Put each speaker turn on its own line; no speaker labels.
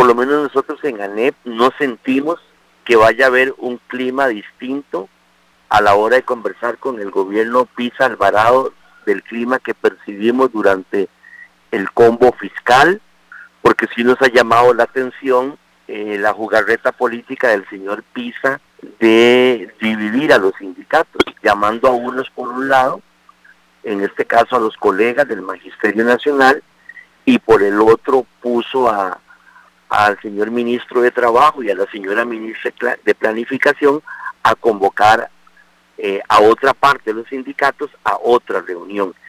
lo menos nosotros en ANEP no sentimos que vaya a haber un clima distinto a la hora de conversar con el gobierno Pisa Alvarado del clima que percibimos durante el combo fiscal, porque sí nos ha llamado la atención la jugarreta política del señor Pisa de dividir a los sindicatos, llamando a unos por un lado, en este caso a los colegas del Magisterio Nacional, y por el otro puso al señor ministro de Trabajo y a la señora ministra de Planificación a convocar a otra parte de los sindicatos a otra reunión.